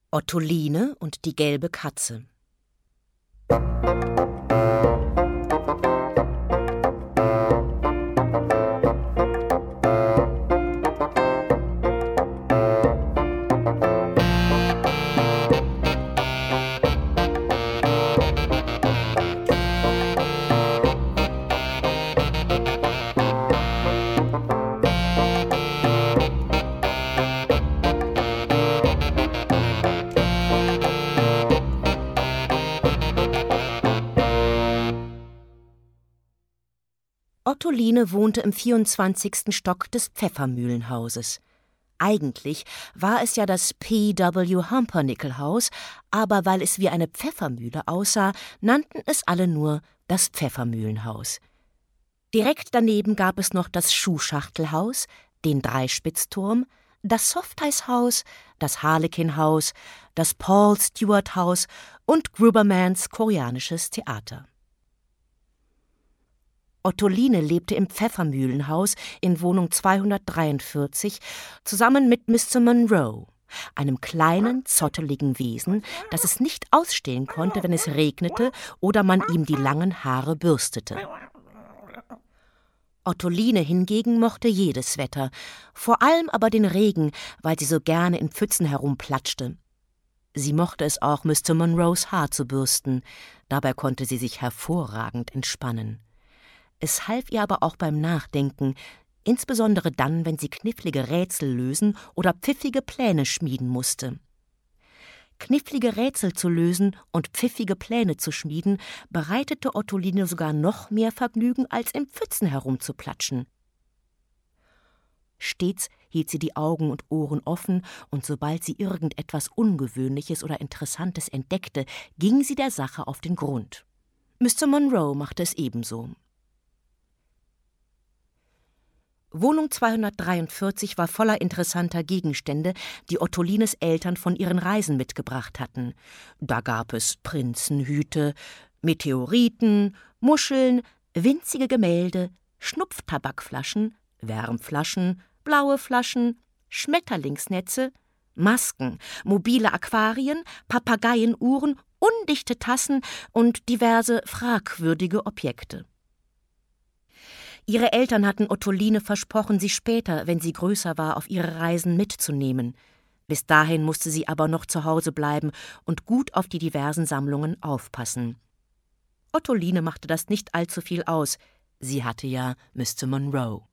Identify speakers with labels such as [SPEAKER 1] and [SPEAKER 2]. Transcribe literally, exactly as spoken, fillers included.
[SPEAKER 1] Ottoline und die gelbe Katze. Ottoline wohnte im vierundzwanzigsten Stock des Pfeffermühlenhauses. Eigentlich war es ja das P W Humpernickel-Haus, aber weil es wie eine Pfeffermühle aussah, nannten es alle nur das Pfeffermühlenhaus. Direkt daneben gab es noch das Schuhschachtelhaus, den Dreispitzturm, das Softeishaus, das Harlequinhaus, das Paul-Stewart-Haus und Grubermans koreanisches Theater. Ottoline lebte im Pfeffermühlenhaus in Wohnung zweihundertdreiundvierzig zusammen mit Mister Monroe, einem kleinen, zotteligen Wesen, das es nicht ausstehen konnte, wenn es regnete oder man ihm die langen Haare bürstete. Ottoline hingegen mochte jedes Wetter, vor allem aber den Regen, weil sie so gerne in Pfützen herumplatschte. Sie mochte es auch, Mister Monroes Haar zu bürsten, dabei konnte sie sich hervorragend entspannen. Es half ihr aber auch beim Nachdenken, insbesondere dann, wenn sie knifflige Rätsel lösen oder pfiffige Pläne schmieden musste. Knifflige Rätsel zu lösen und pfiffige Pläne zu schmieden, bereitete Ottoline sogar noch mehr Vergnügen, als in Pfützen herumzuplatschen. Stets hielt sie die Augen und Ohren offen, und sobald sie irgendetwas Ungewöhnliches oder Interessantes entdeckte, ging sie der Sache auf den Grund. Mister Monroe machte es ebenso. Wohnung zweihundertdreiundvierzig war voller interessanter Gegenstände, die Ottolines Eltern von ihren Reisen mitgebracht hatten. Da gab es Prinzenhüte, Meteoriten, Muscheln, winzige Gemälde, Schnupftabakflaschen, Wärmflaschen, blaue Flaschen, Schmetterlingsnetze, Masken, mobile Aquarien, Papageienuhren, undichte Tassen und diverse fragwürdige Objekte. Ihre Eltern hatten Ottoline versprochen, sie später, wenn sie größer war, auf ihre Reisen mitzunehmen. Bis dahin musste sie aber noch zu Hause bleiben und gut auf die diversen Sammlungen aufpassen. Ottoline machte das nicht allzu viel aus. Sie hatte ja Mister Monroe.